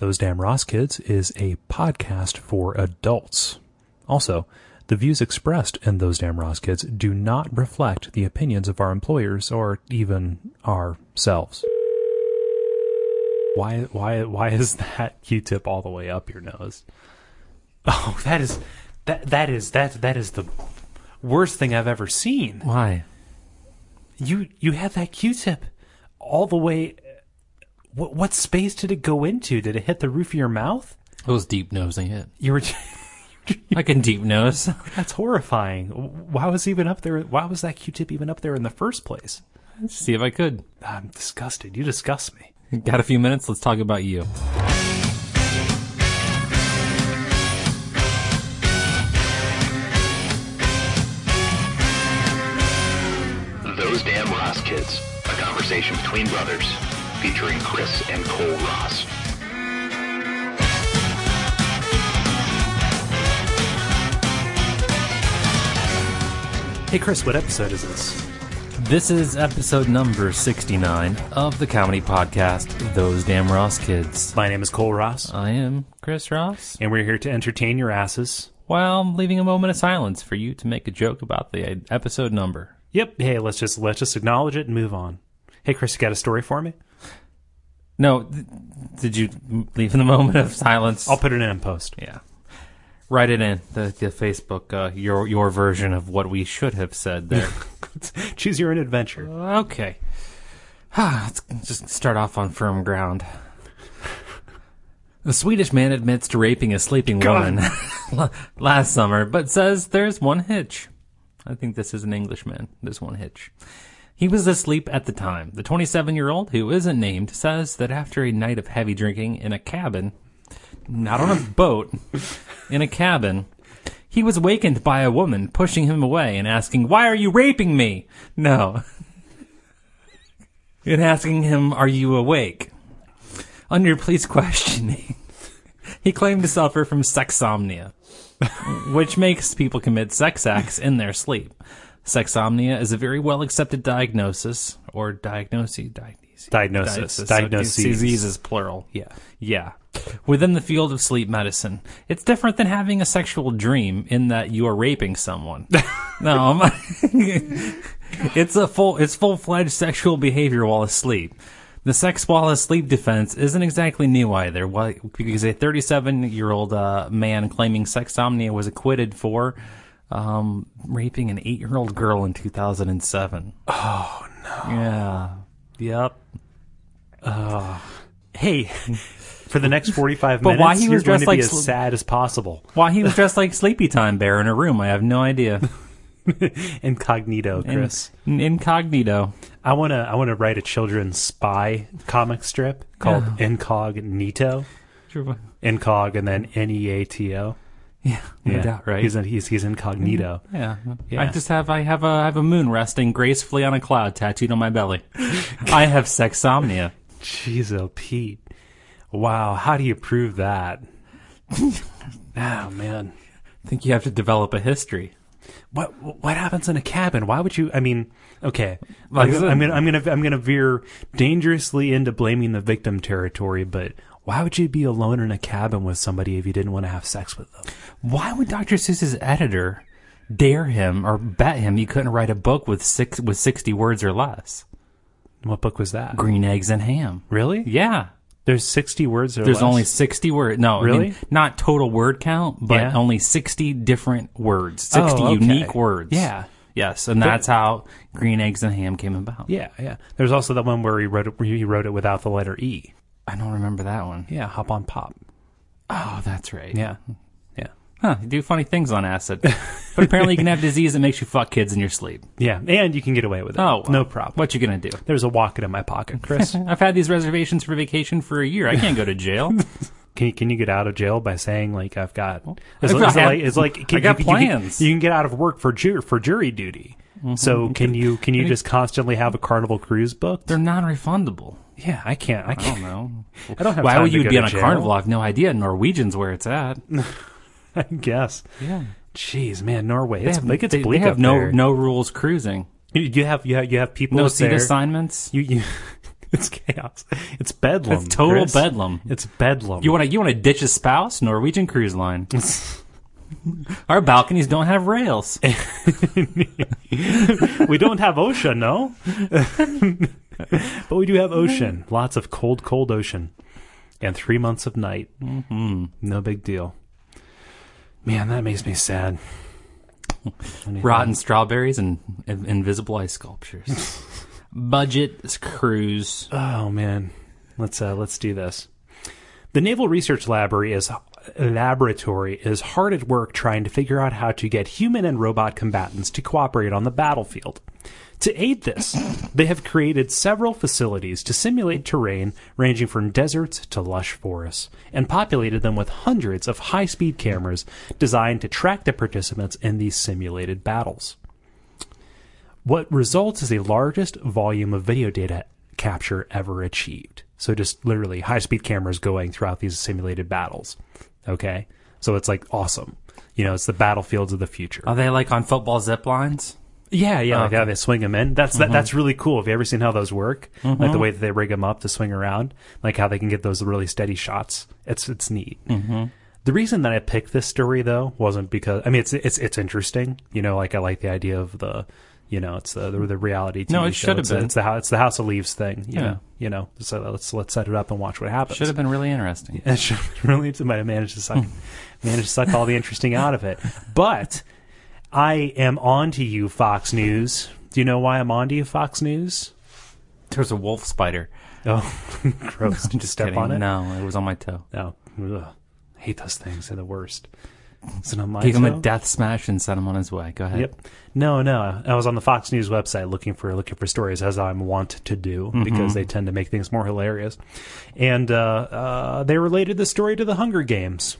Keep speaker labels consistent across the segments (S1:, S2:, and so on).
S1: Those Damn Ross Kids is a podcast for adults. Also, the views expressed in Those Damn Ross Kids do not reflect the opinions of our employers or even ourselves. Why is that Q-tip all the way up your nose? Oh, that is the worst thing I've ever seen.
S2: Why?
S1: You had that Q-tip all the way. What space did it go into? Did it hit the roof of your mouth?
S2: It was deep nosing it.
S1: You were.
S2: I can deep nose.
S1: That's horrifying. Why was even up there? Why was that Q-tip even up there in the first place?
S2: Let's see if I could.
S1: I'm disgusted. You disgust me.
S2: Got a few minutes? Let's talk about you.
S3: Those Damn Ross Kids, a conversation between brothers, featuring Chris and Cole Ross.
S1: Hey Chris, what episode is this?
S2: This is episode number 69 of the comedy podcast, Those Damn Ross Kids.
S1: My name is Cole Ross.
S2: I am Chris Ross.
S1: And we're here to entertain your asses.
S2: While leaving a moment of silence for you to make a joke about the episode number.
S1: Yep. Hey, let's just acknowledge it and move on. Hey Chris, you got a story for me?
S2: No, did you leave in the moment of silence?
S1: I'll put it in post.
S2: Yeah. Write it in, the Facebook, your version of what we should have said there.
S1: Choose your own adventure.
S2: Okay. Let's just start off on firm ground. A Swedish man admits to raping a sleeping woman last summer, but says there's one hitch. I think this is an Englishman. There's one hitch. He was asleep at the time. The 27-year-old, who isn't named, says that after a night of heavy drinking in a cabin, not on a boat, in a cabin, he was wakened by a woman pushing him away and asking, "Why are you raping me?" No. And asking him, "Are you awake?" Under police questioning, he claimed to suffer from sexsomnia, which makes people commit sex acts in their sleep. Sexsomnia is a very well-accepted diagnosis, or diagnosis. Disease is plural. Yeah. Within the field of sleep medicine. It's different than having a sexual dream in that you are raping someone. No, it's full-fledged sexual behavior while asleep. The sex while asleep defense isn't exactly new either, because a 37-year-old man claiming sexsomnia was acquitted for raping an 8-year-old girl in 2007.
S1: Oh, no.
S2: Yeah. Yep.
S1: Hey, for the next 45 minutes,
S2: why he was
S1: you're going
S2: dressed
S1: to be
S2: like
S1: as sad as possible.
S2: Why he was dressed like Sleepy Time Bear in a room, I have no idea.
S1: Incognito, Chris.
S2: Incognito.
S1: I wanna write a children's spy comic strip called Incognito.
S2: Sure.
S1: Incog and then Neato.
S2: Yeah, no doubt, right?
S1: He's incognito.
S2: Yeah.
S1: Yeah.
S2: I have a moon resting gracefully on a cloud tattooed on my belly. I have sexsomnia.
S1: Jeez, oh Pete. Wow, how do you prove that? Oh man.
S2: I think you have to develop a history.
S1: What happens in a cabin? Why would you? I mean, okay,
S2: Like
S1: I'm gonna veer dangerously into blaming the victim territory, but why would you be alone in a cabin with somebody if you didn't want to have sex with them?
S2: Why would Dr. Seuss's editor dare him or bet him he couldn't write a book with 60 words or less?
S1: What book was that?
S2: Green Eggs and Ham.
S1: Really?
S2: Yeah.
S1: There's 60 words or less?
S2: There's only 60 words. No,
S1: really?
S2: I mean, not total word count, but only 60 different words. 60 unique words.
S1: Yeah.
S2: Yes, and that's how Green Eggs and Ham came about.
S1: Yeah. There's also the one where he wrote it without the letter E.
S2: I don't remember that one.
S1: Yeah, Hop on Pop.
S2: Oh, that's right.
S1: Yeah.
S2: Huh, you do funny things on acid. But apparently you can have disease that makes you fuck kids in your sleep.
S1: Yeah, and you can get away with it.
S2: Oh, well,
S1: no problem.
S2: What you gonna do?
S1: There's a wallet in my pocket, Chris.
S2: I've had these reservations for vacation for a year. I can't go to jail.
S1: Can you get out of jail by saying like I've got?
S2: I got plans.
S1: You can get out of work for jury duty. Mm-hmm. So can you just constantly have a Carnival Cruise booked?
S2: They're non-refundable.
S1: Yeah, I can't.
S2: I don't know.
S1: I don't have.
S2: Why
S1: time
S2: would
S1: to
S2: you
S1: go
S2: be
S1: to
S2: on a
S1: jail.
S2: Carnival? I have no idea. Norwegian's where it's at.
S1: I guess.
S2: Yeah.
S1: Jeez, man, Norway. It's bleak
S2: they have
S1: up there.
S2: no rules cruising.
S1: You have people.
S2: No
S1: up
S2: seat
S1: there.
S2: assignments.
S1: You It's chaos. It's bedlam.
S2: It's total
S1: Chris.
S2: bedlam.
S1: It's bedlam.
S2: You want to ditch a spouse? Norwegian Cruise Line. Our balconies don't have rails.
S1: We don't have ocean, no? But we do have ocean. Lots of cold, cold ocean. And 3 months of night. Mm-hmm. No big deal. Man, that makes me sad.
S2: Rotten strawberries and invisible ice sculptures. Budget cruise.
S1: Oh, man. Let's do this. The Naval Research Laboratory is hard at work trying to figure out how to get human and robot combatants to cooperate on the battlefield. To aid this, they have created several facilities to simulate terrain ranging from deserts to lush forests, and populated them with hundreds of high-speed cameras designed to track the participants in these simulated battles. What results is the largest volume of video data capture ever achieved. So just literally high-speed cameras going throughout these simulated battles. Okay? So it's like awesome. You know, it's the battlefields of the future.
S2: Are they like on football zip lines?
S1: Yeah, like
S2: Okay.
S1: how they swing them in. That's really cool. Have you ever seen how those work? Like the way that they rig them up to swing around, like how they can get those really steady shots. It's neat. The reason that I picked this story though wasn't because it's interesting. You know, like I like the idea of the, you know, it's the reality TV
S2: No, it
S1: show.
S2: should have been.
S1: It's the House of Leaves thing.
S2: Yeah.
S1: You know. So let's set it up and watch what happens.
S2: Should have been really interesting.
S1: It should have really might have managed to suck all the interesting out of it, but. I am on to you, Fox News. Do you know why I'm on to you, Fox News?
S2: There's a wolf spider.
S1: Oh, gross. Did you step
S2: Kidding.
S1: on it?
S2: No, it was on my toe.
S1: No. Ugh. Hate those things. They're the worst. Is it on my
S2: Gave him
S1: toe?
S2: a death smash and sent him on his way. Go ahead.
S1: Yep. No. I was on the Fox News website looking for stories, as I'm wont to do, because they tend to make things more hilarious. And they related the story to the Hunger Games,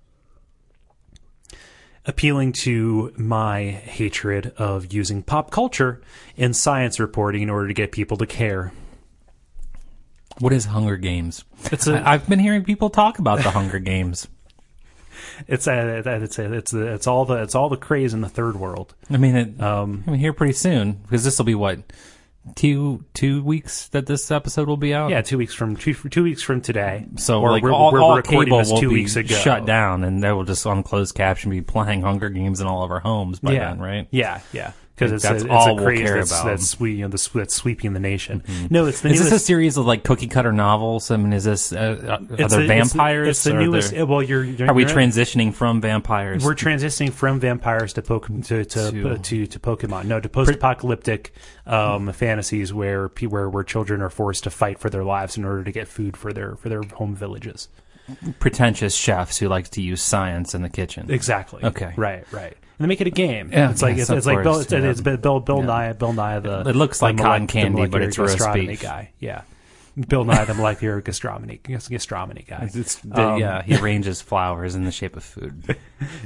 S1: appealing to my hatred of using pop culture in science reporting in order to get people to care.
S2: What is Hunger Games?
S1: I've
S2: been hearing people talk about the Hunger Games.
S1: It's all the craze in the third world.
S2: I mean, I'm here pretty soon because this will be what 2 weeks that this episode will be out.
S1: Yeah, 2 weeks from 2 weeks from today.
S2: So
S1: or
S2: like
S1: we're
S2: all
S1: recording
S2: cable
S1: this
S2: will
S1: 2
S2: be
S1: weeks ago.
S2: shut down, and they will just on closed caption be playing Hunger Games in all of our homes by then, right?
S1: Yeah. Because
S2: That's
S1: it's
S2: all
S1: a
S2: we'll
S1: craze
S2: care
S1: that's,
S2: about.
S1: that's sweeping the nation. No, it's the
S2: Is
S1: newest.
S2: this a series of like cookie cutter novels? I mean, is this are there vampires?
S1: It's the
S2: Are
S1: newest.
S2: there-
S1: Well,
S2: Are we transitioning from vampires?
S1: We're transitioning from vampires to Pokemon. No, to post-apocalyptic fantasies where children are forced to fight for their lives in order to get food for their home villages.
S2: Pretentious chefs who like to use science in the kitchen.
S1: Exactly.
S2: Okay.
S1: Right. And they make it a game.
S2: Yeah,
S1: it's like
S2: yes,
S1: it's
S2: of
S1: like
S2: course,
S1: Bill Nye. Bill Nye the.
S2: It looks like
S1: the
S2: cotton
S1: the
S2: candy, but
S1: molecular
S2: it's roast
S1: gastronomy
S2: beef.
S1: guy. Yeah. Bill Nye the molecular gastronomy guy.
S2: Yeah, he arranges flowers in the shape of food.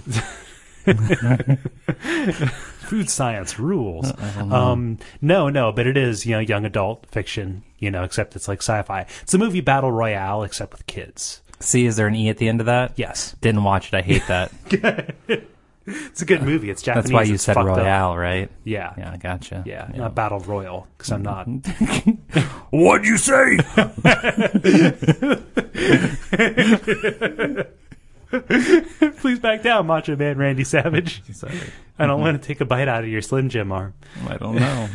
S1: Food science rules. No, but it is, young adult fiction, except it's like sci-fi. It's a movie battle royale, except with kids.
S2: See, is there an E at the end of that?
S1: Yes.
S2: Didn't watch it. I hate that.
S1: It's a good movie. It's Japanese.
S2: That's why you
S1: It's
S2: said
S1: fucked up.
S2: royale, right?
S1: Yeah.
S2: Yeah, I gotcha.
S1: Yeah, not battle royal, because I'm not.
S2: What'd you say?
S1: Please back down, Macho Man Randy Savage. I don't want to take a bite out of your Slim Jim arm.
S2: I don't know.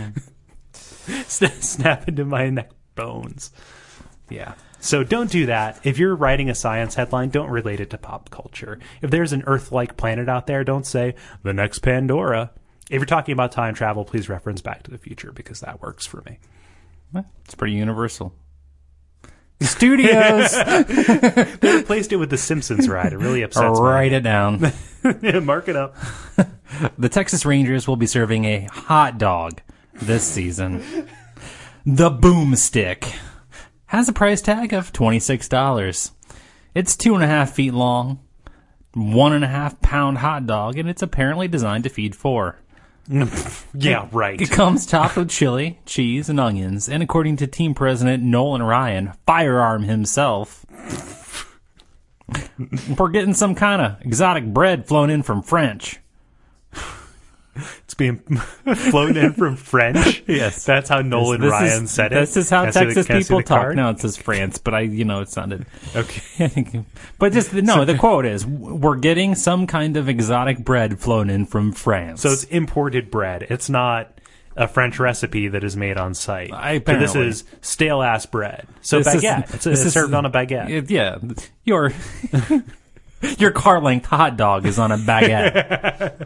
S1: Snap into my neck bones. Yeah. So don't do that. If you're writing a science headline, don't relate it to pop culture. If there's an Earth-like planet out there, don't say, the next Pandora. If you're talking about time travel, please reference Back to the Future, because that works for me.
S2: It's pretty universal. Studios!
S1: They replaced it with the Simpsons ride. It really upsets me.
S2: Write it down.
S1: Mark it up.
S2: The Texas Rangers will be serving a hot dog this season. The Boomstick has a price tag of $26. It's 2.5 feet long, 1.5 pound hot dog, and it's apparently designed to feed 4.
S1: Yeah, right.
S2: It comes topped with chili, cheese, and onions, and according to team president Nolan Ryan, Firearm himself, we're getting some kind of exotic bread flown in from French.
S1: It's being flown in from French.
S2: Yes.
S1: That's how Nolan Ryan said it.
S2: This is how
S1: Can I see
S2: Texas
S1: can I see
S2: people
S1: the
S2: talk.
S1: card?
S2: No, it says France, but it sounded.
S1: Okay.
S2: But the quote is, we're getting some kind of exotic bread flown in from France.
S1: So it's imported bread. It's not a French recipe that is made on site. So this
S2: Apparently.
S1: is stale ass bread. So
S2: This is-
S1: baguette.
S2: this
S1: It's
S2: is-
S1: served on a baguette.
S2: Yeah. Your car-length hot dog is on a baguette.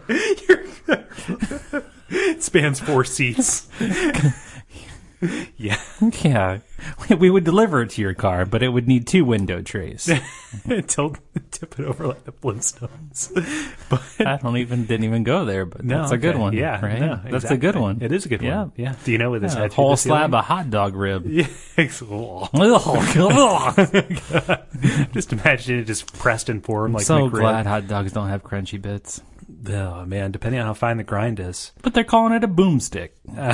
S1: It spans 4 seats. Yeah.
S2: Yeah. We would deliver it to your car, but it would need 2 window trays.
S1: Tip it over like the Flintstones. But
S2: Didn't even go there, but
S1: no,
S2: that's a good
S1: okay.
S2: one.
S1: Yeah,
S2: Right?
S1: no,
S2: That's a good
S1: exactly.
S2: one.
S1: It is a good
S2: Yeah.
S1: one. Yeah. Do you know what this
S2: A
S1: had?
S2: whole slab of hot dog rib.
S1: Yeah.
S2: Ugh.
S1: Just imagine it just pressed in form like
S2: So
S1: McRib.
S2: glad hot dogs don't have crunchy bits.
S1: Oh man, depending on how fine the grind is.
S2: But they're calling it a boomstick.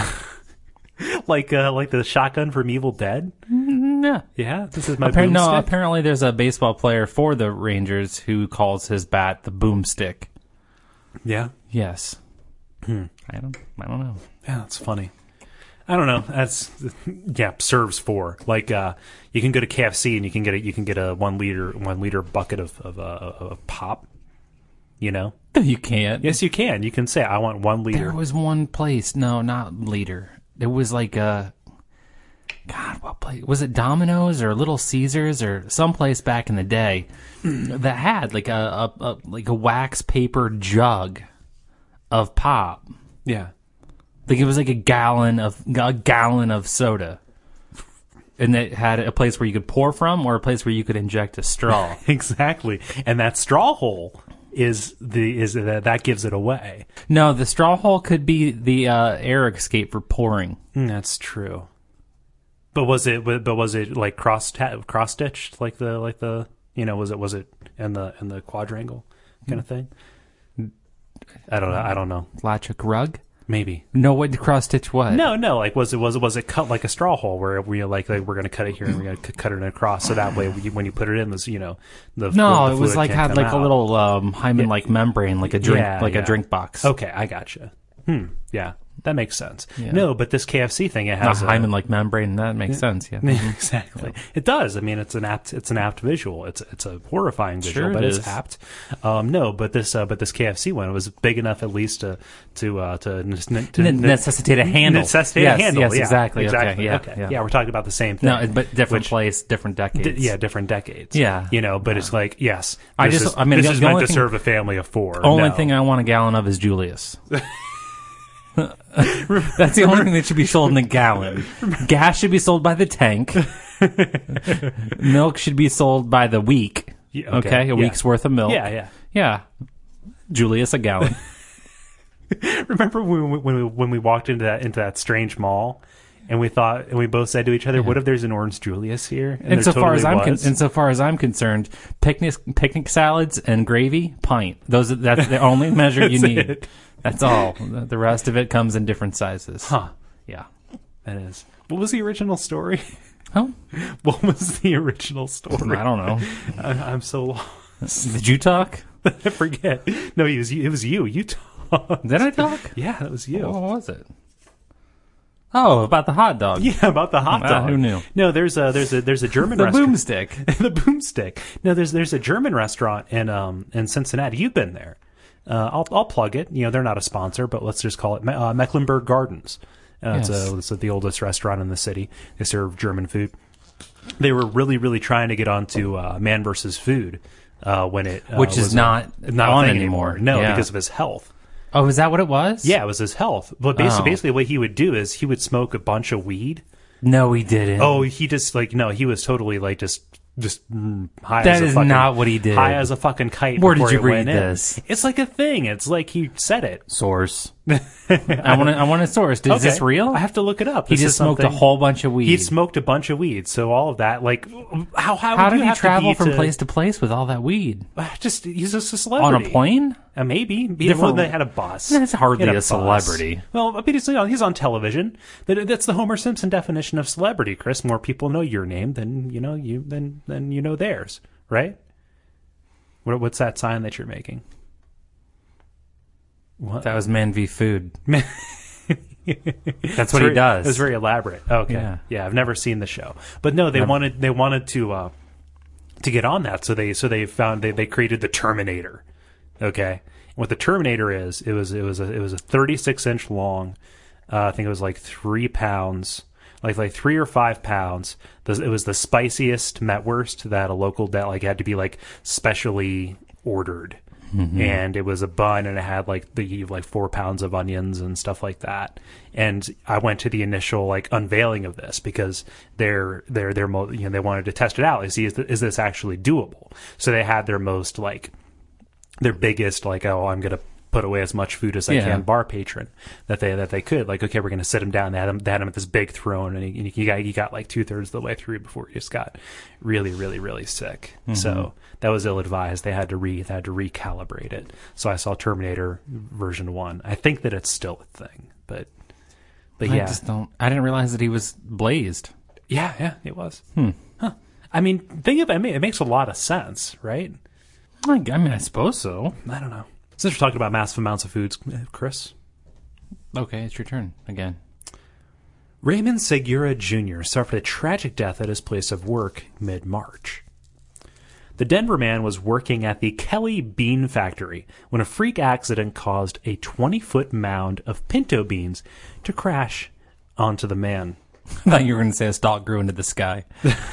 S1: Like the shotgun from Evil Dead.
S2: Yeah.
S1: Yeah, this is my
S2: No,
S1: boomstick.
S2: apparently there's a baseball player for the Rangers who calls his bat the boomstick.
S1: Yeah,
S2: Yes. I don't know.
S1: yeah, that's funny. I don't know. That's serves 4. Like you can go to KFC and you can get a 1 liter bucket of pop. You know?
S2: You can't.
S1: Yes, you can. You can say I want 1 liter.
S2: There was one place. No, not Leader. It was like God, what place? Was it Domino's or Little Caesars or someplace back in the day that had like a wax paper jug of pop?
S1: Yeah.
S2: Like it was like a gallon of soda. And it had a place where you could pour from or a place where you could inject a straw.
S1: Exactly. And that straw hole that gives it away.
S2: No, the straw hole could be the air escape for pouring.
S1: That's true. But was it like cross stitched like the was it in the quadrangle kind of thing? I don't know.
S2: Latchuk rug?
S1: Maybe.
S2: No, what cross stitch what?
S1: No. Like was it cut like a straw hole where we like we're going to cut it here and we're going to cut it across so that way when you put it in this the
S2: No,
S1: the
S2: it was
S1: fluid
S2: like
S1: can't
S2: had
S1: come
S2: like a
S1: out.
S2: little hymen like membrane, like a drink,
S1: Yeah,
S2: a
S1: yeah.
S2: drink box.
S1: Okay, I gotcha. Yeah, that makes sense.
S2: Yeah.
S1: No, but this KFC thing it
S2: Not
S1: has
S2: hymen like membrane. That makes sense. Yeah.
S1: Exactly. It does. I mean, it's an apt visual. It's a horrifying visual,
S2: Sure
S1: but
S2: it
S1: it's
S2: is.
S1: apt. No, but this KFC one was big enough at least to
S2: Necessitate a handle.
S1: necessitate
S2: yes,
S1: a handle.
S2: Yes,
S1: Yeah,
S2: exactly.
S1: Exactly.
S2: Okay.
S1: Okay.
S2: Yeah.
S1: We're talking about the same thing.
S2: No, but different
S1: which-
S2: place, different decades.
S1: different decades.
S2: Yeah.
S1: But it's like yes.
S2: I
S1: this
S2: just-
S1: is,
S2: I mean,
S1: this
S2: the
S1: is meant
S2: only
S1: to
S2: thing-
S1: serve a family of 4.
S2: Only
S1: No.
S2: thing I want a gallon of is Julius. That's the only thing that should be sold in a gallon. Gas should be sold by the tank. Milk should be sold by the week.
S1: Yeah,
S2: Okay, a
S1: yeah.
S2: week's worth of milk.
S1: Yeah.
S2: Yeah. Julius, a gallon.
S1: Remember when we walked into that strange mall, and we both said to each other, "What if there's an Orange Julius here?" And there
S2: Insofar
S1: totally
S2: as I'm concerned, picnic salads and gravy, pint. That's the only measure you need.
S1: it.
S2: That's all. The rest of it comes in different sizes.
S1: Huh?
S2: Yeah.
S1: That is. What was the original story?
S2: Oh,
S1: What was the original story?
S2: I don't know.
S1: I'm so lost.
S2: Did you talk?
S1: I forget. No, it was you. You talked.
S2: Did I talk?
S1: Yeah, that was you.
S2: What was it? Oh, about the hot dog.
S1: Yeah, about the hot dog.
S2: Who knew?
S1: No, there's a German
S2: The
S1: restaurant.
S2: boomstick.
S1: The boomstick. No, there's a German restaurant in Cincinnati. You've been there. I'll plug it. They're not a sponsor, but let's just call it Mecklenburg Gardens.
S2: Yes.
S1: It's the oldest restaurant in the city. They serve German food. They were really, really trying to get onto Man vs. Food when it
S2: Which is
S1: was
S2: not
S1: a
S2: on
S1: thing
S2: anymore.
S1: No,
S2: Yeah.
S1: because of his health.
S2: Oh, is that what it was?
S1: Yeah, it was his health. But
S2: Oh.
S1: basically, what he would do is he would smoke a bunch of weed.
S2: No, he didn't.
S1: Oh, he just he was totally just high.
S2: That
S1: as a
S2: is
S1: fucking,
S2: not what he did.
S1: High as a fucking kite.
S2: Where did
S1: before
S2: you
S1: he
S2: read
S1: went in.
S2: this?
S1: It's like a thing. It's like he said it.
S2: Source. I want a source. Is this
S1: Okay.
S2: real?
S1: I have to look it up.
S2: He
S1: This
S2: just
S1: is
S2: smoked a
S1: something-
S2: whole bunch of weed.
S1: He smoked a bunch of weed. So all of that, like, how
S2: How
S1: would
S2: did
S1: you
S2: he
S1: have to
S2: travel
S1: be
S2: from
S1: to-
S2: place to place with all that weed?
S1: He's just a
S2: On
S1: celebrity
S2: a plane?
S1: Maybe.
S2: Different-
S1: Well, they had a bus.
S2: That's hardly
S1: He had
S2: a
S1: bus.
S2: celebrity.
S1: Well, but he's on television. That's the Homer Simpson definition of celebrity, Chris. More people know your name than you know theirs, right? What's that sign that you're making? What?
S2: That was Man v. Food. That's what he does.
S1: It was very elaborate. Okay, yeah, I've never seen the show, but no, they wanted to get on that, so they created the Terminator. Okay, and what the Terminator is, it was a 36-inch long. I think it was like 3 pounds, like 3 or 5 pounds. It was the spiciest Metwurst that a local had to be like specially ordered. Mm-hmm. And it was a bun, and it had like 4 pounds of onions and stuff like that. And I went to the initial like unveiling of this because they wanted to test it out and see is this actually doable. So they had their most their biggest I'm gonna put away as much food as I can bar patron that they could. Like, okay, we're gonna sit him down. They had him at this big throne, and he got like 2/3 of the way through before he just got really, really, really sick. Mm-hmm. So that was ill advised. They had to recalibrate it. So I saw Terminator version 1. I think that it's still a thing, but yeah.
S2: I didn't realize that he was blazed.
S1: Yeah, it was. Huh. I mean, think of it. It makes a lot of sense, right?
S2: I mean, I suppose so.
S1: I don't know. Since we're talking about massive amounts of foods, Chris.
S2: Okay, it's your turn again.
S1: Raymond Segura Jr. suffered a tragic death at his place of work mid-March. The Denver man was working at the Kelly Bean Factory when a freak accident caused a 20-foot mound of pinto beans to crash onto the man.
S2: I thought you were going to say a stalk grew into the sky.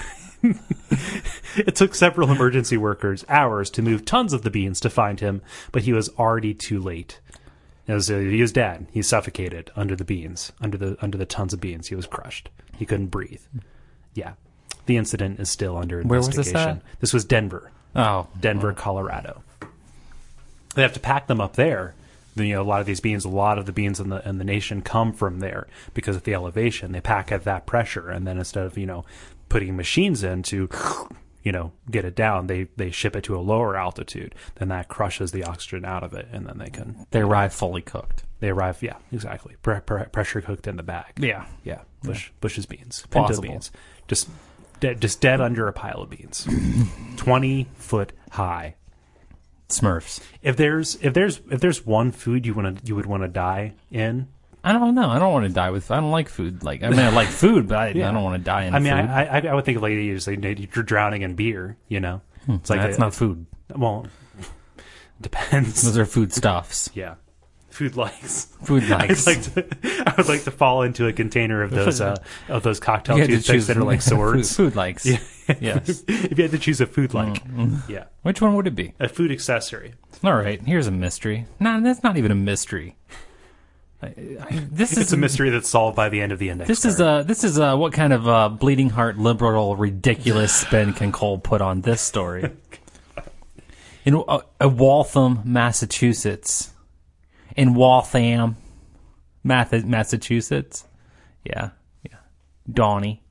S1: It took several emergency workers hours to move tons of the beans to find him, but he was already too late. He was dead. He suffocated under the beans, under the tons of beans. He was crushed. He couldn't breathe. Yeah. The incident is still under investigation.
S2: Where was this at?
S1: This was Denver.
S2: Oh.
S1: Denver, Colorado. They have to pack them up there. A lot of the beans in the nation come from there because of the elevation. They pack at that pressure, and then instead of, putting machines in to, get it down, they ship it to a lower altitude. Then that crushes the oxygen out of it, and then
S2: they arrive fully cooked.
S1: They arrive, yeah, exactly. Pressure cooked in the bag.
S2: Yeah.
S1: Yeah. Bush's beans. Pinto beans. Just dead under a pile of beans. 20-foot high.
S2: Smurfs.
S1: If there's one food you would want to die in,
S2: I don't know. I don't want to die with. I don't like food. I like food, but I don't want to die in. Food.
S1: I would think of you're drowning in beer. It's like
S2: that's not food.
S1: Well, depends.
S2: Those are foodstuffs.
S1: Yeah, food likes.
S2: Food likes.
S1: I would like to fall into a container of those cocktail toothpicks that are like swords.
S2: Food likes.
S1: Yeah.
S2: Yes.
S1: If you had to choose a food like, yeah.
S2: Which one would it be?
S1: A food accessory.
S2: All right. Here's a mystery. No, that's not even a mystery.
S1: It's a mystery that's solved by the end of the index.
S2: This is what kind of bleeding heart liberal ridiculous spin can Cole put on this story? In Waltham, Massachusetts. In Waltham, Massachusetts. Yeah. Donnie.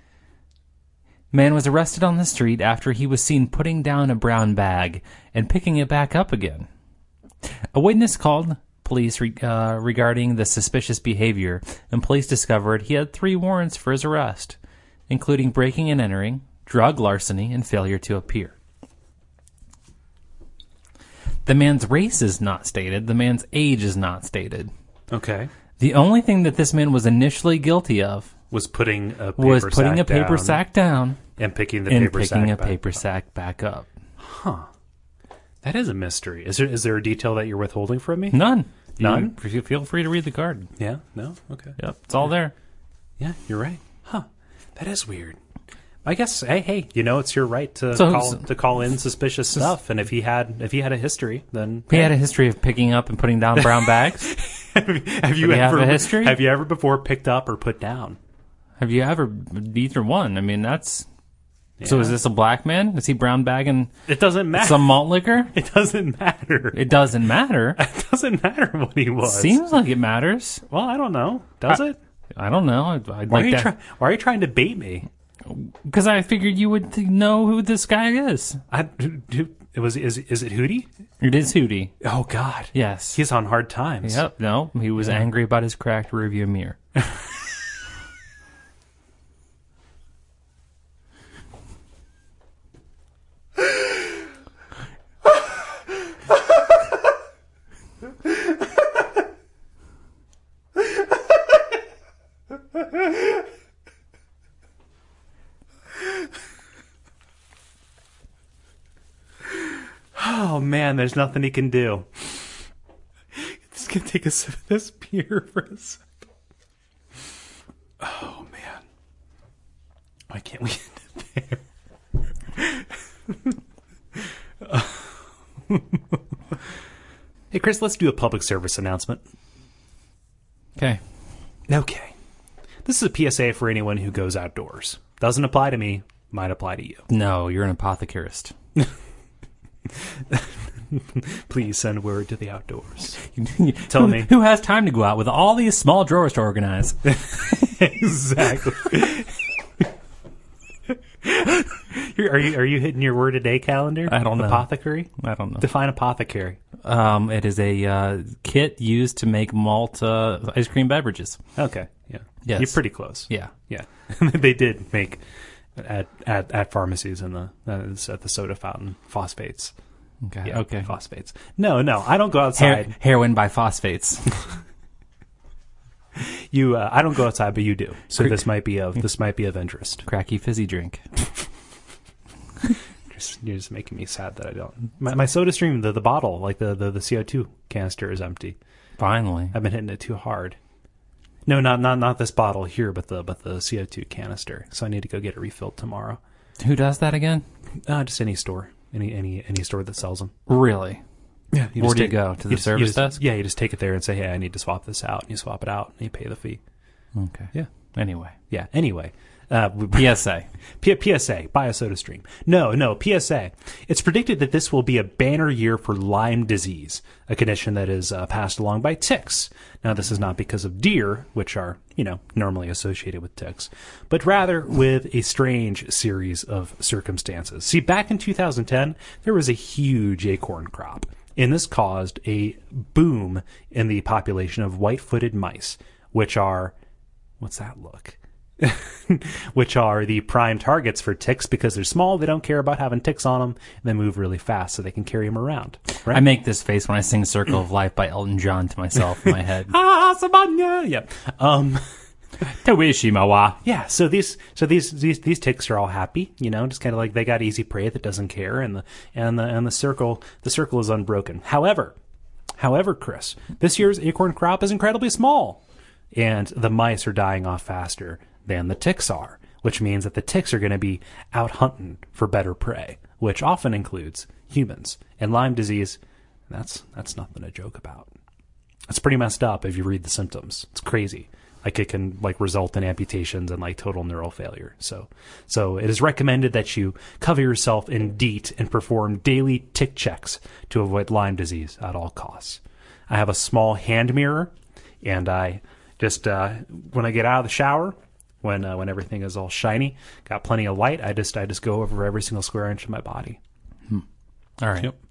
S2: Man was arrested on the street after he was seen putting down a brown bag and picking it back up again. A witness called police regarding the suspicious behavior, and police discovered he had 3 warrants for his arrest, including breaking and entering, drug larceny, and failure to appear. The man's race is not stated. The man's age is not stated.
S1: Okay.
S2: The only thing that this man was initially guilty of
S1: was putting a
S2: paper sack down
S1: and picking a
S2: paper sack back up.
S1: Huh. That is a mystery. Is there a detail that you're withholding from me?
S2: None.
S1: None?
S2: Feel free to read the card.
S1: Yeah? No? Okay.
S2: Yep. It's all there.
S1: Yeah, you're right. Huh. That is weird. I guess, hey, it's your right to call in suspicious stuff, and if he had a history, then
S2: he had a history of picking up and putting down brown bags.
S1: Have you ever before picked up or put down?
S2: Have you ever either one? I mean, that's. Yeah. So is this a black man? Is he brown bagging?
S1: It doesn't matter.
S2: Some malt liquor?
S1: It doesn't matter.
S2: It doesn't matter.
S1: It doesn't matter what he was.
S2: Seems like it matters.
S1: Well, I don't know. Does it?
S2: I don't know.
S1: Why are you trying to bait me?
S2: Because I figured you would know who this guy is.
S1: Is it Hootie?
S2: It is Hootie.
S1: Oh God.
S2: Yes.
S1: He's on hard times.
S2: Yep. No, he was angry about his cracked rearview mirror.
S1: Oh, man, there's nothing he can do. Just going to take a sip of this beer for a second. Oh, man. Why can't we get there? Hey, Chris, let's do a public service announcement.
S2: Okay.
S1: Okay. This is a PSA for anyone who goes outdoors. Doesn't apply to me, might apply to you.
S2: No, you're an apothecarist.
S1: Please send word to the outdoors. Tell me.
S2: Who has time to go out with all these small drawers to organize?
S1: Exactly. Are you hitting your word a day calendar?
S2: I don't know.
S1: Apothecary?
S2: I don't know.
S1: Define apothecary.
S2: It is a kit used to make malt ice cream beverages.
S1: Okay. Yeah.
S2: Yes.
S1: You're pretty close.
S2: Yeah.
S1: Yeah. They did make at pharmacies and at the soda fountain phosphates.
S2: Okay.
S1: Yeah,
S2: Okay.
S1: phosphates. No, I don't go outside.
S2: Heroin biphosphates.
S1: I don't go outside, but you do. So this might be of interest.
S2: Cracky fizzy drink.
S1: You're just making me sad that I don't. My soda stream, the bottle, like the CO2 canister, is empty.
S2: Finally.
S1: I've been hitting it too hard. No, not this bottle here, but the CO2 canister. So I need to go get it refilled tomorrow.
S2: Who does that again?
S1: Just any store, any store that sells them.
S2: Really?
S1: Yeah.
S2: Where do you go? To the service desk?
S1: Yeah, you just take it there and say, hey, I need to swap this out. And you swap it out and you pay the fee.
S2: Okay.
S1: Yeah.
S2: Anyway.
S1: Yeah. Anyway.
S2: PSA.
S1: PSA. Buy a soda stream. No. PSA. It's predicted that this will be a banner year for Lyme disease, a condition that is passed along by ticks. Now, this is not because of deer, which are, normally associated with ticks, but rather with a strange series of circumstances. See, back in 2010, there was a huge acorn crop, and this caused a boom in the population of white-footed mice, which are, what's that look? Which are the prime targets for ticks because they're small, they don't care about having ticks on them, and they move really fast so they can carry them around. Right?
S2: I make this face when I sing Circle of Life by Elton John to myself in my head.
S1: Sabanya! Yeah.
S2: Tawishimawa.
S1: Yeah, so these ticks are all happy, just kind of like they got easy prey that doesn't care, and the circle is unbroken. However, Chris, this year's acorn crop is incredibly small, and the mice are dying off faster than the ticks are, which means that the ticks are going to be out hunting for better prey, which often includes humans. And Lyme disease, that's nothing to joke about. It's pretty messed up if you read the symptoms. It's crazy. Like it can result in amputations and total neural failure. So it is recommended that you cover yourself in DEET and perform daily tick checks to avoid Lyme disease at all costs. I have a small hand mirror, and I just when I get out of the shower, when everything is all shiny, got plenty of light, I just go over every single square inch of my body.
S2: All right.
S1: Yep.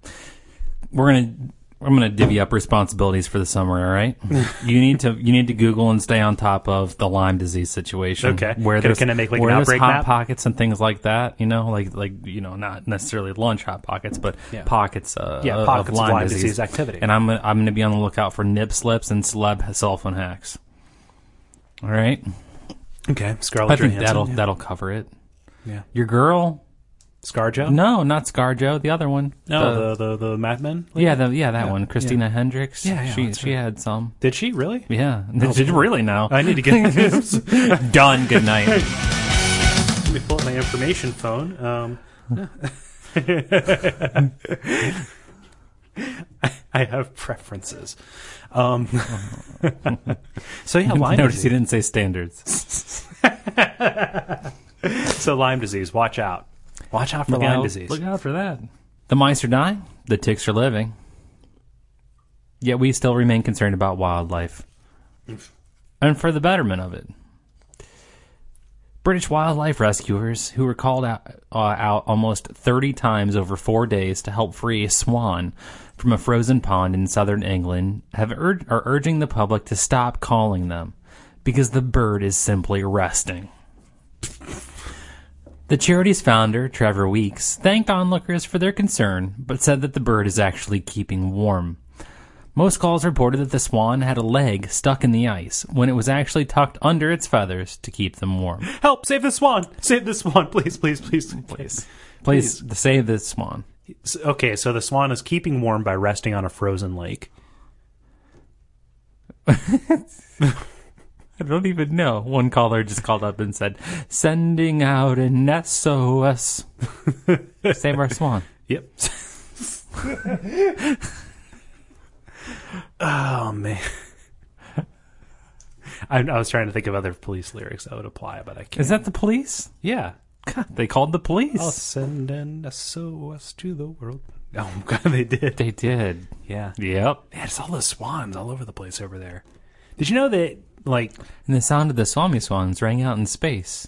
S2: I'm gonna divvy up responsibilities for the summer. All right. You need to Google and stay on top of the Lyme disease situation.
S1: Okay.
S2: Can
S1: I make an outbreak
S2: hot
S1: map?
S2: pockets and things like that? Not necessarily lunch hot pockets, but pockets.
S1: Pockets
S2: of Lyme
S1: disease activity.
S2: And I'm gonna be on the lookout for nip slips and celeb cell phone hacks. All right.
S1: Okay. Scarlett
S2: I think
S1: Johansson.
S2: that'll cover it.
S1: Yeah.
S2: Your girl.
S1: ScarJo?
S2: No, not ScarJo. The other one.
S1: No, the Mad Men lady?
S2: That one. Christina Hendricks.
S1: Yeah,
S2: she had some.
S1: Did she really?
S2: Yeah. Did you really know?
S1: I need to get this.
S2: Done. Good night.
S1: Let me pull up my information phone. I have preferences. So yeah, Lyme
S2: Notice
S1: disease.
S2: he didn't say standards.
S1: So Lyme disease, watch out. Watch out for Lyme disease.
S2: Look out for that. The mice are dying. The ticks are living. Yet we still remain concerned about wildlife. And for the betterment of it. British wildlife rescuers, who were called out almost 30 times over 4 days to help free a swan from a frozen pond in southern England, are urging the public to stop calling them, because the bird is simply resting. The charity's founder, Trevor Weeks, thanked onlookers for their concern, but said that the bird is actually keeping warm. Most calls reported that the swan had a leg stuck in the ice when it was actually tucked under its feathers to keep them warm.
S1: Help! Save the swan! Save the swan! Please, please, please.
S2: Please save this swan.
S1: Okay, so the swan is keeping warm by resting on a frozen lake.
S2: I don't even know. One caller just called up and said, "Sending out an SOS." Save our swan.
S1: Yep. Oh, man. I was trying to think of other Police lyrics that would apply, but I can't.
S2: Is that the police?
S1: Yeah.
S2: God, they called the police.
S1: I'll send an SOS to the world. Oh, God, they did.
S2: They did.
S1: Yeah.
S2: Yep.
S1: Man, it's all the swans all over the place over there. Did you know that, like...
S2: And the sound of the Swami swans rang out in space.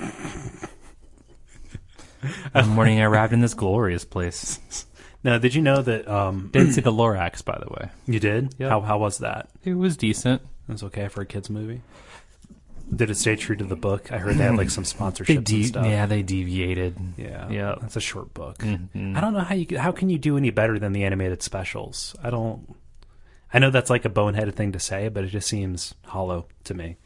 S2: One morning I arrived in this glorious place.
S1: Now, did you know that...
S2: Didn't see the Lorax, by the way.
S1: You did?
S2: Yep.
S1: How was that?
S2: It was decent.
S1: It was okay for a kid's movie? Did it stay true to the book? I heard they had like some sponsorships and stuff.
S2: Yeah, they deviated.
S1: Yeah.
S2: Yep.
S1: That's a short book.
S2: Mm-hmm.
S1: I don't know how can you do any better than the animated specials? I know that's like a boneheaded thing to say, but it just seems hollow to me.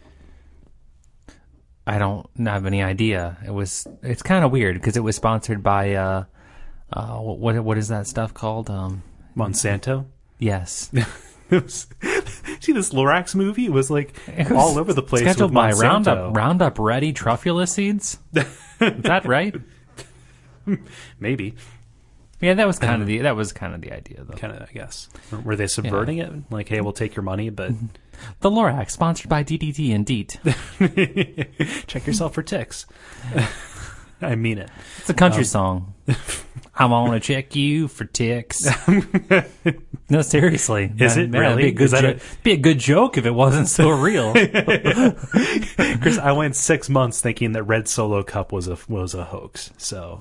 S2: I don't have any idea. It's kind of weird because it was sponsored by what is that stuff called?
S1: Monsanto?
S2: Yes.
S1: See this Lorax movie? It was like all over the place.
S2: Scheduled
S1: with
S2: by
S1: Monsanto.
S2: Roundup Ready Truffula seeds. Is that right?
S1: Maybe.
S2: Yeah, that was kind of the idea, though.
S1: Kind of, I guess. Were they subverting it? Like, hey, we'll take your money, but
S2: the Lorax sponsored by DDT and DEET.
S1: check yourself for ticks. I mean it.
S2: It's a country song. I'm gonna check you for ticks. No, seriously.
S1: Is it really?
S2: It'd be a good joke if it wasn't so real.
S1: Chris, I went 6 months thinking that Red Solo Cup was a hoax. So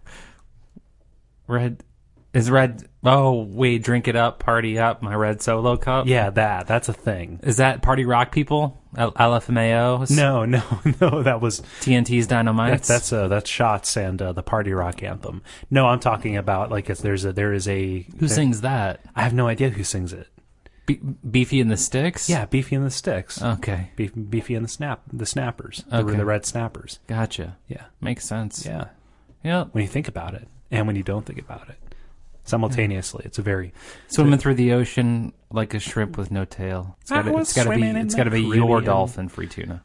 S2: Red. Oh, wait, drink it up, party up, my Red Solo Cup.
S1: yeah, that's a thing.
S2: Is that Party Rock people? LFMAOs?
S1: No, that was
S2: TNT's Dynamites?
S1: that's Shots and the Party Rock anthem. No, I'm talking about like if there is a
S2: Who sings that?
S1: I have no idea who sings it.
S2: Beefy and the Sticks?
S1: Yeah, Beefy and the Sticks.
S2: Okay.
S1: Beefy and the Snappers.
S2: Okay.
S1: The Red Snappers.
S2: Gotcha.
S1: Yeah.
S2: Makes sense.
S1: Yeah.
S2: Yeah.
S1: When you think about it and when you don't think about it. Simultaneously, it's a very
S2: swimming through the ocean like a shrimp with no tail. It's got to be your dolphin free tuna.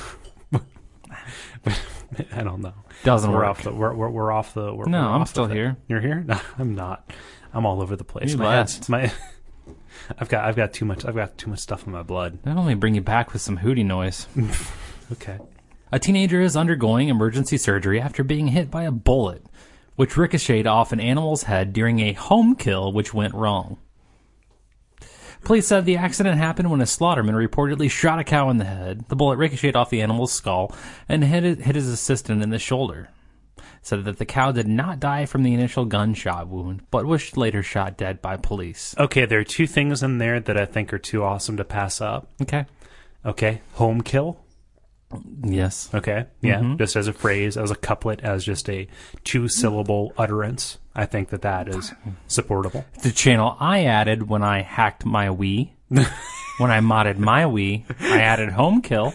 S1: I don't know.
S2: Doesn't
S1: we're
S2: work.
S1: off the. We're off the.
S2: No, I'm
S1: off
S2: still here.
S1: You're here? No, I'm not. I'm all over the place.
S2: You
S1: My
S2: left.
S1: I've got too much. I've got too much stuff in my blood.
S2: That'll only bring you back with some hootie noise.
S1: Okay.
S2: A teenager is undergoing emergency surgery after being hit by a bullet, which ricocheted off an animal's head during a home kill, which went wrong. Police said the accident happened when a slaughterman reportedly shot a cow in the head. The bullet ricocheted off the animal's skull and hit his assistant in the shoulder. Said that the cow did not die from the initial gunshot wound, but was later shot dead by police.
S1: Okay, there are two things in there that I think are too awesome to pass up. Okay, home kill.
S2: Yes.
S1: Okay, yeah, just as a phrase, as a couplet, as just a 2-syllable utterance. I think that is supportable.
S2: The channel I added when I hacked my Wii. When I modded my Wii, I added home kill.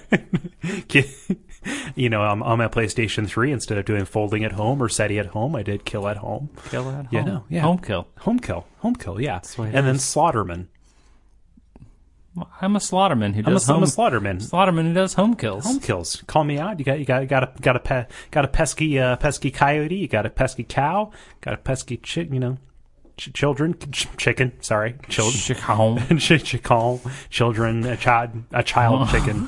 S1: You know, on my PlayStation 3, instead of doing folding at home or SETI at home, I did kill at home.
S2: Kill at home.
S1: Yeah, no, yeah.
S2: Home kill.
S1: Home kill, yeah.
S2: And
S1: then slaughterman.
S2: I'm a slaughterman who does
S1: I'm a slaughterman.
S2: Slaughterman who does home kills.
S1: Home kills. Call me out. You got a pesky coyote. You got a pesky cow. Got a pesky children. Chicken. Sorry, children. Children. A child chicken.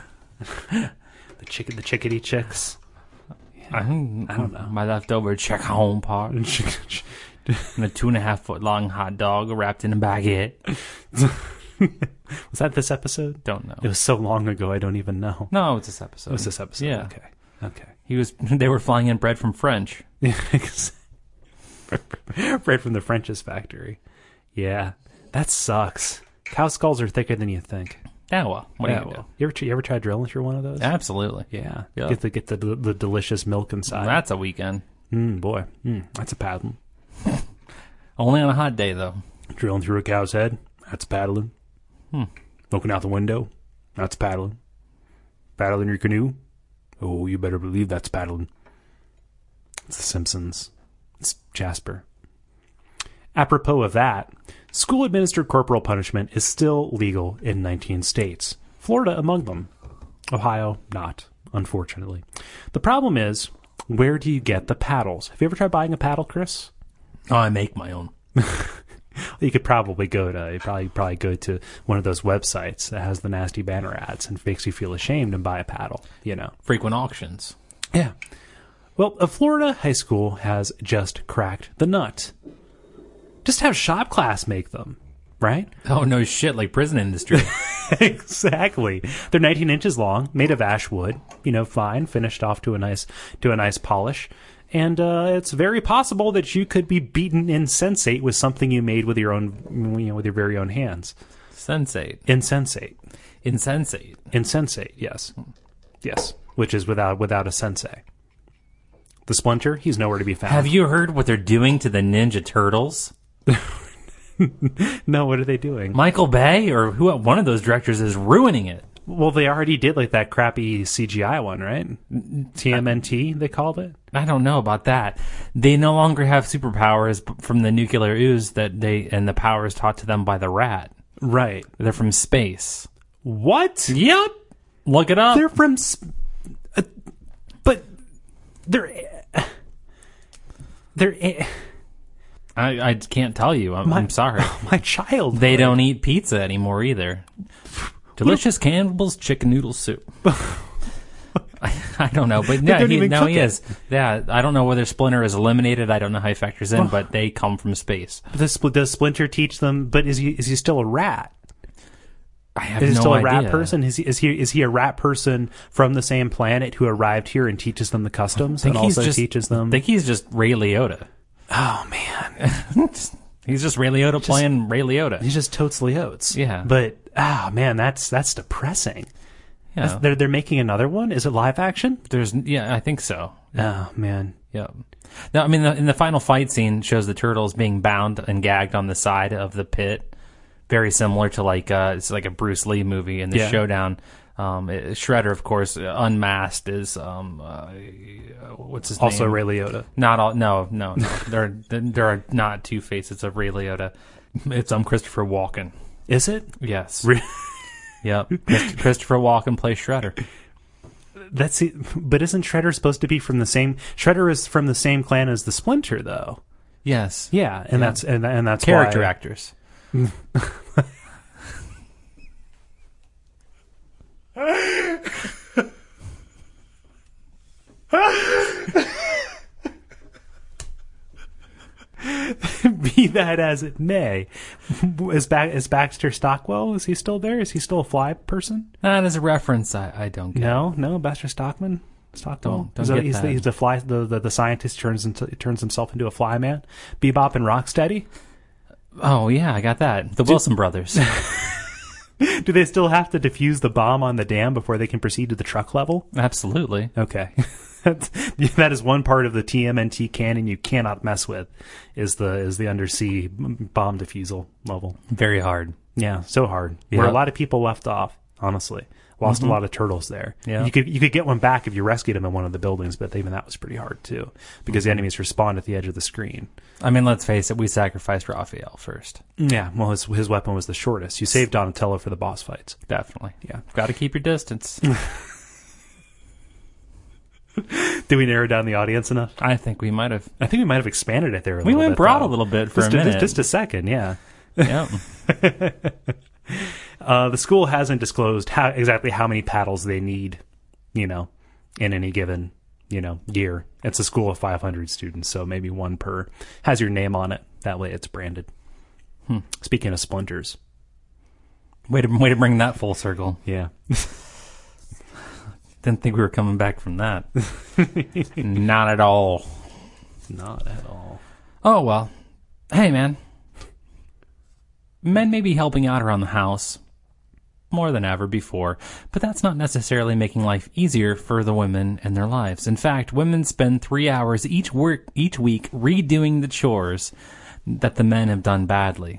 S1: The chickadee chicks.
S2: I don't know. My leftover check home part. And a 2.5 foot long hot dog wrapped in a baguette.
S1: Was that this episode?
S2: Don't know.
S1: It was so long ago, I don't even know.
S2: No, it was this episode.
S1: It was this episode.
S2: Yeah.
S1: Okay.
S2: They were flying in bread from French.
S1: Bread from the French's factory. Yeah. That sucks. Cow skulls are thicker than you think.
S2: Yeah, well, what do you do?
S1: You ever try drilling through one of those?
S2: Absolutely.
S1: Yeah.
S2: Yeah.
S1: Get the delicious milk inside.
S2: That's a weekend.
S1: Boy. That's a paddling.
S2: Only on a hot day, though.
S1: Drilling through a cow's head. That's paddling. Looking out the window. That's paddling. Paddling your canoe. Oh, you better believe that's paddling. It's The Simpsons. It's Jasper. Apropos of that, school-administered corporal punishment is still legal in 19 states. Florida among them. Ohio, not, unfortunately. The problem is, where do you get the paddles? Have you ever tried buying a paddle, Chris?
S2: Oh, I make my own.
S1: You could probably go to one of those websites that has the nasty banner ads and makes you feel ashamed and buy a paddle,
S2: Frequent auctions.
S1: Yeah. Well, a Florida high school has just cracked the nut. Just have shop class make them, right?
S2: Oh, no shit, like prison industry.
S1: Exactly. They're 19 inches long, made of ash wood, fine, finished off to a nice polish. And it's very possible that you could be beaten insensate with something you made with your own, with your very own hands.
S2: Sensate.
S1: Insensate.
S2: Insensate.
S1: Insensate, yes. Yes, which is without a sensei. The Splinter, he's nowhere to be found.
S2: Have you heard what they're doing to the Ninja Turtles?
S1: No, what are they doing?
S2: Michael Bay or one of those directors is ruining it.
S1: Well, they already did like that crappy CGI one, right? TMNT, they called it.
S2: I don't know about that. They no longer have superpowers from the nuclear ooze and the powers taught to them by the rat.
S1: Right.
S2: They're from space.
S1: What?
S2: Yep. Look it up.
S1: They're from... but they're...
S2: I can't tell you. I'm sorry.
S1: My child.
S2: They don't eat pizza anymore either. Delicious Campbell's chicken noodle soup. I don't know, but yeah, he is. Yeah, I don't know whether Splinter is eliminated. I don't know how he factors in, but they come from space.
S1: Does Splinter teach them? But is he still a rat?
S2: I have
S1: is he
S2: no
S1: still a
S2: idea.
S1: rat person? Is he a rat person from the same planet who arrived here and teaches them the customs and also teaches them?
S2: I think he's just Ray Liotta.
S1: Oh man,
S2: he's just Ray Liotta playing Ray Liotta.
S1: He's just totes Leotes.
S2: Yeah,
S1: but man, that's depressing.
S2: Yeah,
S1: they're making another one. Is it live action?
S2: I think so.
S1: Oh man,
S2: yeah. No, I mean in the final fight scene shows the turtles being bound and gagged on the side of the pit, very similar to it's like a Bruce Lee movie in the showdown. Shredder, of course, unmasked is what's his name?
S1: Also Ray Liotta.
S2: Not all. No. there are not two faces of Ray Liotta. It's Christopher Walken.
S1: Is it?
S2: Yes. Yep. Christopher Walken plays Shredder.
S1: That's it. But isn't Shredder supposed to be from the same? Shredder is from the same clan as the Splinter, though.
S2: Yes.
S1: Yeah, and that's
S2: character
S1: why...
S2: actors.
S1: Be that as it may, is Baxter Stockwell? Is he still there? Is he still a fly person?
S2: That is a reference I don't get.
S1: No, Baxter Stockwell.
S2: Don't get
S1: he's
S2: that.
S1: He's the fly. The scientist turns himself into a fly man. Bebop and Rocksteady.
S2: Oh yeah, I got that. The Wilson brothers.
S1: Do they still have to defuse the bomb on the dam before they can proceed to the truck level?
S2: Absolutely.
S1: Okay. That is one part of the TMNT canon you cannot mess with, is the undersea bomb defusal level.
S2: Very hard.
S1: Yeah, so hard. Yep. Where a lot of people left off, honestly. Lost a lot of turtles there.
S2: Yeah.
S1: You could get one back if you rescued them in one of the buildings, but even that was pretty hard too, because the enemies respawned at the edge of the screen.
S2: I mean, let's face it, we sacrificed Raphael first.
S1: Yeah, well, his weapon was the shortest. You saved Donatello for the boss fights.
S2: Definitely.
S1: Yeah.
S2: Got to keep your distance.
S1: Did we narrow down the audience enough?
S2: I think we might have.
S1: I think we might have expanded it there a little bit.
S2: We went broad a little bit for a minute.
S1: Just a second, yeah.
S2: Yeah.
S1: The school hasn't disclosed exactly how many paddles they need, in any given, year. It's a school of 500 students, so maybe one per has your name on it. That way it's branded. Speaking of splinters.
S2: Way to bring that full circle.
S1: Yeah.
S2: Didn't think we were coming back from that. Not at all.
S1: Not at all.
S2: Oh, well. Hey, man. Men may be helping out around the house more than ever before, but that's not necessarily making life easier for the women in their lives. In fact, women spend 3 hours each week redoing the chores that the men have done badly.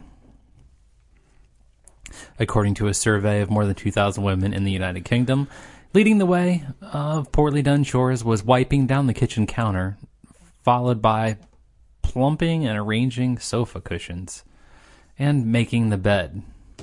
S2: According to a survey of more than 2,000 women in the United Kingdom, leading the way of poorly done chores was wiping down the kitchen counter, followed by plumping and arranging sofa cushions, and making the bed.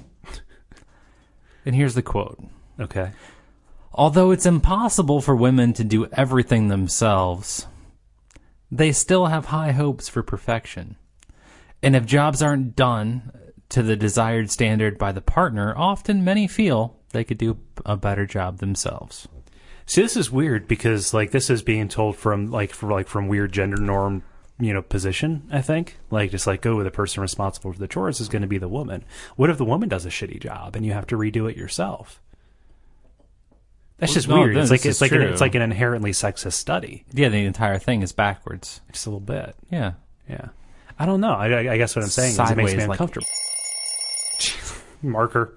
S2: And here's the quote.
S1: Okay.
S2: Although it's impossible for women to do everything themselves, they still have high hopes for perfection. And if jobs aren't done to the desired standard by the partner, often many feel they could do a better job themselves.
S1: See, this is weird because like this is being told from from weird gender norm, position, I think. Like just like, oh, the person responsible for the chores is going to be the woman. What if the woman does a shitty job and you have to redo it yourself? That's just weird. It's like an inherently sexist study.
S2: Yeah, the entire thing is backwards.
S1: Just a little bit.
S2: Yeah.
S1: Yeah. I don't know. I guess what I'm saying is it makes me uncomfortable. Marker.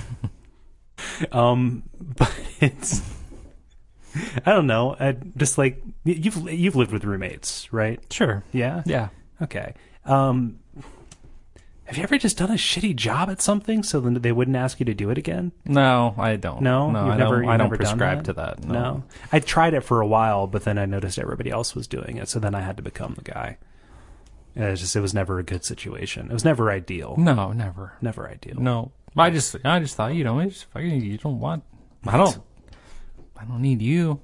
S1: But it's, I don't know. Just like you've lived with roommates, right?
S2: Sure.
S1: Yeah.
S2: Yeah.
S1: Okay. Have you ever just done a shitty job at something so then they wouldn't ask you to do it again?
S2: No, I don't.
S1: No,
S2: I don't prescribe to that.
S1: No. I tried it for a while, but then I noticed everybody else was doing it, so then I had to become the guy. It was never a good situation. It was never ideal.
S2: No, never.
S1: Never ideal.
S2: No. I just thought, you don't want. I don't need you.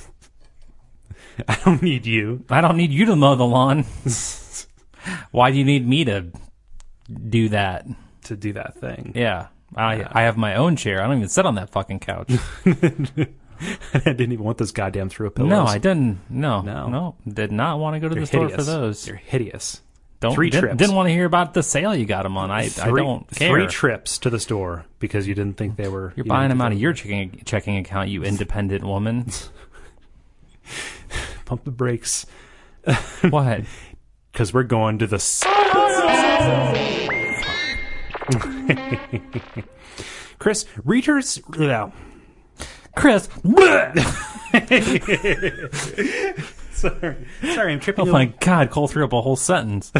S1: I don't need you.
S2: I don't need you to mow the lawn. Why do you need me to do that?
S1: To do that thing.
S2: Yeah. I have my own chair. I don't even sit on that fucking couch.
S1: I didn't even want those goddamn throw pillows.
S2: No, I didn't. No. Did not want to go to the store for those.
S1: They're hideous.
S2: Trips. Didn't want to hear about the sale you got them on. I don't care.
S1: 3 trips to the store because you didn't think they were...
S2: You're buying them out of your checking account, you independent woman.
S1: Pump the brakes.
S2: What?
S1: Because we're going to the... Chris, readers...
S2: Chris.
S1: Sorry, I'm tripping.
S2: Oh my God, Cole threw up a whole sentence.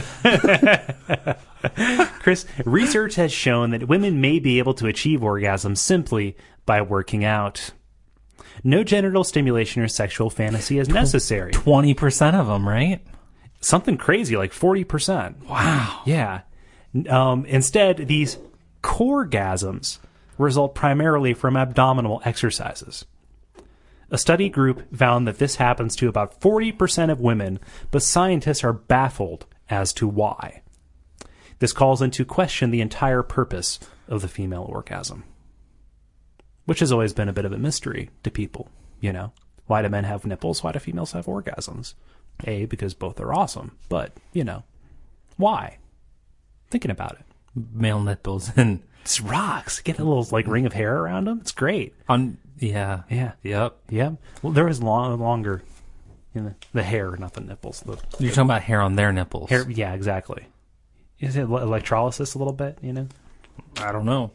S1: Chris, research has shown that women may be able to achieve orgasm simply by working out. No genital stimulation or sexual fantasy is necessary.
S2: 20% of them, right?
S1: Something crazy, like 40%.
S2: Wow.
S1: Yeah. Instead, these coregasms result primarily from abdominal exercises. A study group found that this happens to about 40% of women, but scientists are baffled as to why. This calls into question the entire purpose of the female orgasm, which has always been a bit of a mystery to people, Why do men have nipples? Why do females have orgasms? A, because both are awesome, but, why? Thinking about it.
S2: Male nipples and...
S1: It's rocks. Get a little ring of hair around them. It's great.
S2: Yeah.
S1: Yep. Well, there is longer, the hair, not the nipples.
S2: You're talking about hair on their nipples.
S1: Hair, yeah, exactly. Is it electrolysis a little bit?
S2: I don't know.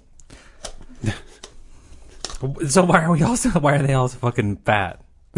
S2: So why are they all so fucking fat?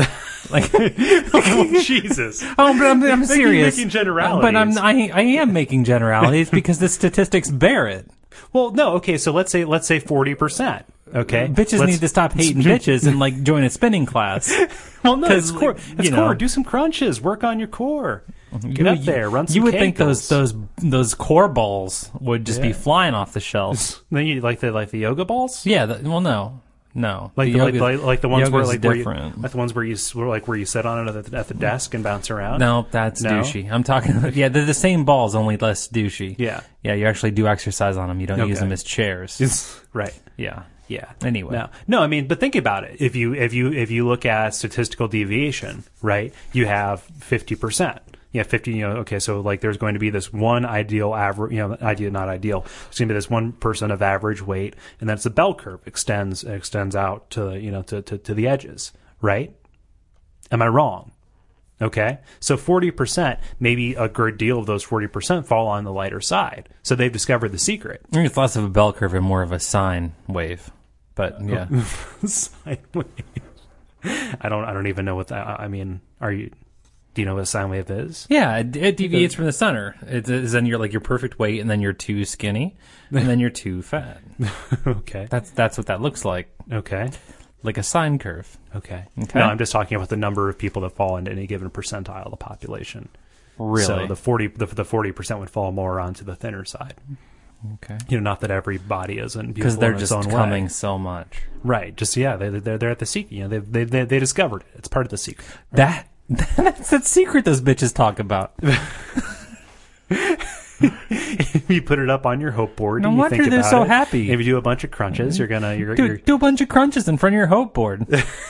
S1: Jesus.
S2: Oh, but I'm serious.
S1: Making generalities.
S2: But I am making generalities because the statistics bear it.
S1: Well, no, okay, so let's say 40%. Okay,
S2: bitches need to stop hating bitches and join a spinning class.
S1: Well, no, it's core. It's core. Do some crunches. Work on your core. Get up there. Run some.
S2: You would think those core balls would just be flying off the shelf.
S1: Then you like the yoga balls?
S2: Yeah. No.
S1: Like the ones where
S2: different.
S1: the ones where you sit on it at the desk and bounce around.
S2: No, that's douchey. I'm talking about they're the same balls, only less douchey.
S1: Yeah.
S2: Yeah, you actually do exercise on them. You don't use them as chairs.
S1: Right.
S2: Yeah.
S1: Yeah.
S2: Anyway.
S1: No, I mean, but think about it. If you look at statistical deviation, right? You have 50%. Yeah, 50, okay, so there's going to be this one ideal average, not ideal. There's going to be this one person of average weight, and that's the bell curve extends out to, to the edges, right? Am I wrong? Okay, so 40%, maybe a good deal of those 40% fall on the lighter side. So they've discovered the secret.
S2: I think it's less of a bell curve and more of a sine wave. But yeah,
S1: sine wave. I don't even know what that. I mean, do you know what a sine wave is?
S2: Yeah, it deviates from the center. It's then you're your perfect weight, and then you're too skinny, and then you're too fat.
S1: Okay,
S2: that's what that looks like.
S1: Okay.
S2: Like a sine curve.
S1: Okay. No, I'm just talking about the number of people that fall into any given percentile of the population.
S2: Really?
S1: So the 40% would fall more onto the thinner side.
S2: Okay.
S1: Not that every body isn't
S2: Because
S1: beautiful
S2: they're
S1: in its
S2: just
S1: own
S2: coming
S1: way.
S2: so much.
S1: Right. Just they're at the secret. They discovered it. It's part of the secret.
S2: That's the secret those bitches talk about.
S1: You put it up on your hope board.
S2: No
S1: and you
S2: wonder
S1: think
S2: they're
S1: about
S2: so
S1: it.
S2: happy.
S1: If you do a bunch of crunches, you're
S2: Do a bunch of crunches in front of your hope board.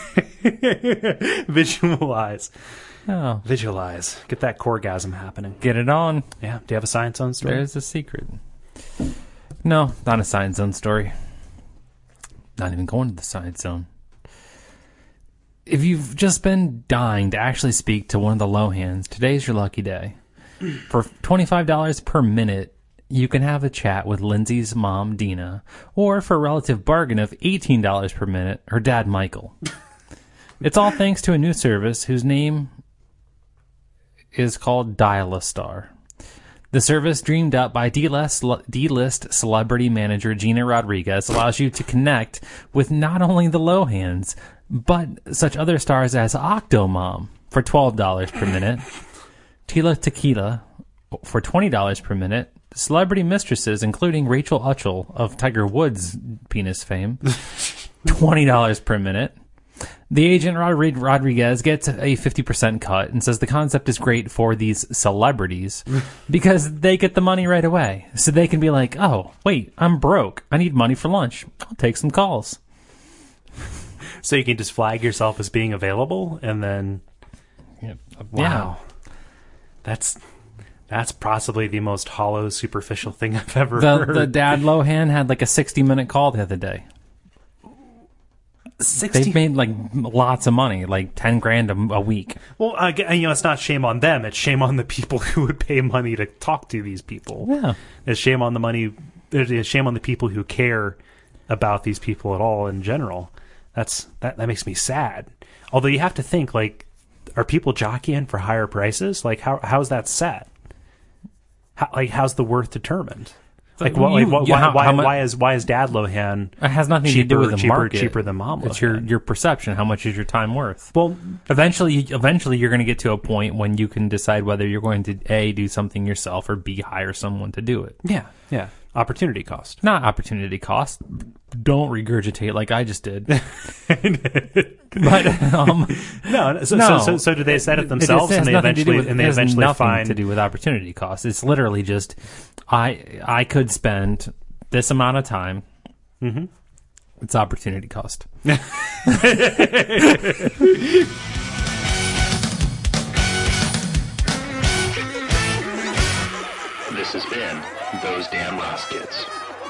S1: visualize.
S2: Oh,
S1: Visualize. Get that coregasm happening.
S2: get it on.
S1: Yeah. Do you have a Science Zone story?
S2: There's a secret. No, not a Science Zone story. Not even going to the Science Zone. If you've just been dying to actually speak to one of the Lohans, today's your lucky day. For $25 per minute, you can have a chat with Lindsay's mom, Dina, or for a relative bargain of $18 per minute, her dad, Michael. It's all thanks to a new service whose name is called Dial-A-Star. The service, dreamed up by D-list celebrity manager Gina Rodriguez, allows you to connect with not only the Lohans, but such other stars as Octomom for $12 per minute, Tila Tequila for $20 per minute, celebrity mistresses, including Rachel Utchel of Tiger Woods' penis fame, $20 per minute. The agent Rodriguez gets a 50% cut and says the concept is great for these celebrities because they get the money right away. So they can be like, oh, wait, I'm broke. I need money for lunch. I'll take some calls.
S1: So you can just flag yourself as being available, and then wow, that's possibly the most hollow, superficial thing I've ever heard.
S2: The dad Lohan had like a 60-minute call the other day.
S1: 60?
S2: They've made like lots of money, like 10 grand a week.
S1: Well, it's not shame on them. It's shame on the people who would pay money to talk to these people.
S2: Yeah.
S1: It's shame on the money. It's shame on the people who care about these people at all in general. That makes me sad. Although you have to think, like, are people jockeying for higher prices? Like, how's that set? How's the worth determined? Like, why is Dad Lohan?
S2: It has nothing to do with the market.
S1: Cheaper than Mom Lohan.
S2: It's your perception. How much is your time worth?
S1: Well,
S2: eventually, you're going to get to a point when you can decide whether you're going to A, do something yourself, or B, hire someone to do it.
S1: Yeah. Opportunity cost.
S2: Not opportunity cost. Don't regurgitate like I just did. But
S1: no. So do they set it themselves, and they eventually find
S2: to do with opportunity cost. It's literally just I could spend this amount of time. Mm-hmm. It's opportunity cost.
S3: This has been Those Damn Ross Kids.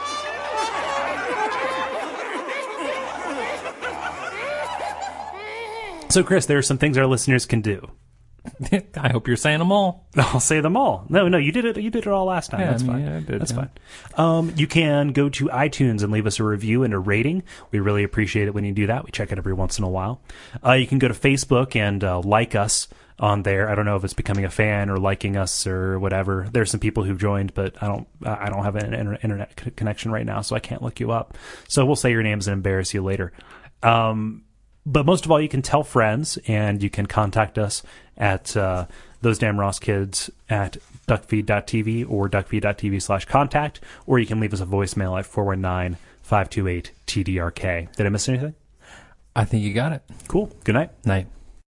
S1: So, Chris, there are some things our listeners can do.
S2: I hope you're saying them all.
S1: I'll say them all. No, you did it. You did it all last time.
S2: Yeah,
S1: That's fine.
S2: Yeah, I did.
S1: That's fine. You can go to iTunes and leave us a review and a rating. We really appreciate it when you do that. We check it every once in a while. You can go to Facebook and like us on there. I don't know if it's becoming a fan or liking us or whatever. There's some people who've joined, but I don't have an internet connection right now, so I can't look you up. So we'll say your names and embarrass you later. But most of all, you can tell friends, and you can contact us at Those Damn Ross Kids at duckfeed.tv or duckfeed.tv/contact, or you can leave us a voicemail at 419-528-TDRK. Did I miss anything?
S2: I think you got it.
S1: Cool. Good night.
S2: Night.